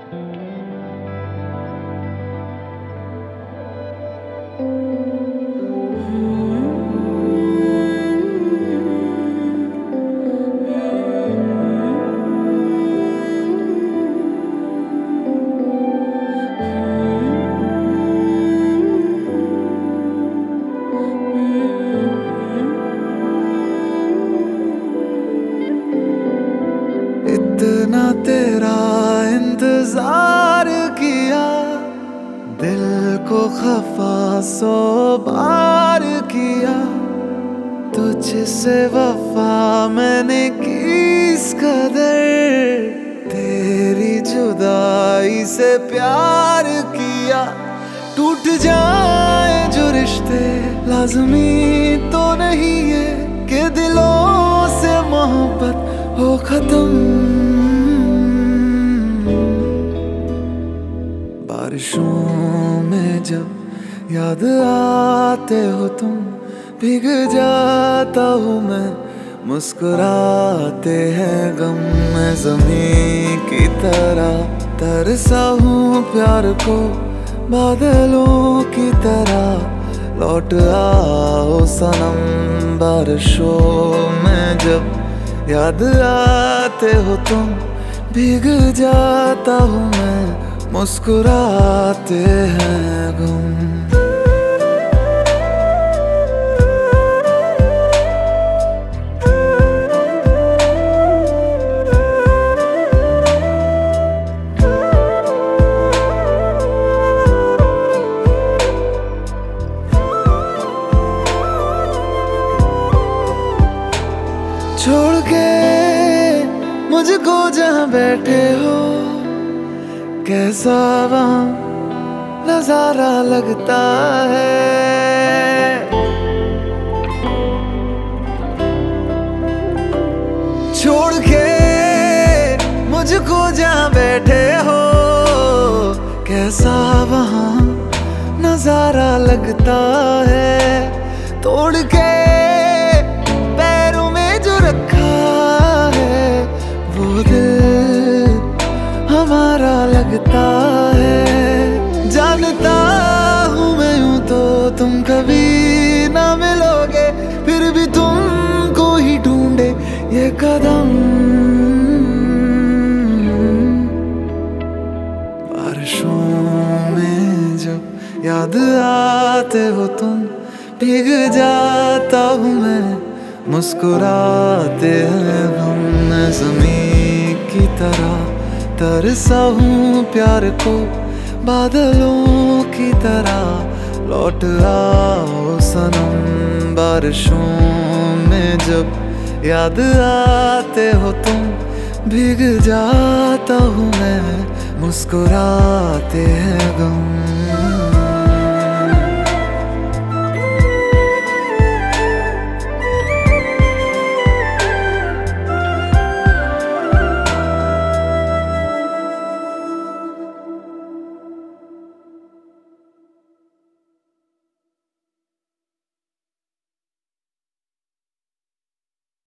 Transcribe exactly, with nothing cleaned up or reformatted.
इतना तेरा इंतजार किया, दिल को खफा सौ बार किया, तुझसे वफा मैंने की इस कदर, तेरी जुदाई से प्यार किया। टूट जाए जो रिश्ते लाज़मी तो नहीं है कि दिलों से मोहब्बत हो खत्म। बारिशों में जब याद आते हो तुम, भीग जाता हूँ मैं, मुस्कुराते हैं गम में ज़मीं की तरह, तरसा हूँ प्यार को बादलों की तरह, लौट आओ सनम। बारिशों में जब याद आते हो तुम, भीग जाता हूँ मैं, मुस्कुराते हैं गम। छोड़ के मुझको जहाँ बैठे हो, कैसा वहाँ नजारा लगता है। छोड़ के मुझको जहाँ बैठे हो, कैसा वहाँ नजारा लगता है। तोड़ के पैरों में जो रखा है, वो दिल हमारा लगता है। जानता हूँ मैं यूं तो तुम कभी ना मिलोगे, फिर भी तुमको ही ढूंढे ये कदम। बारिशों में जब याद आते हो तुम, भीग जाता हूँ मैं, मुस्कुराते हैं हम। मैं ज़मीं की तरह तरसा हूँ प्यार को बादलों की तरह, लौट आओ सनम। बारिशों में जब याद आते हो तुम, भीग जाता हूँ मैं, मुस्कुराते हैं।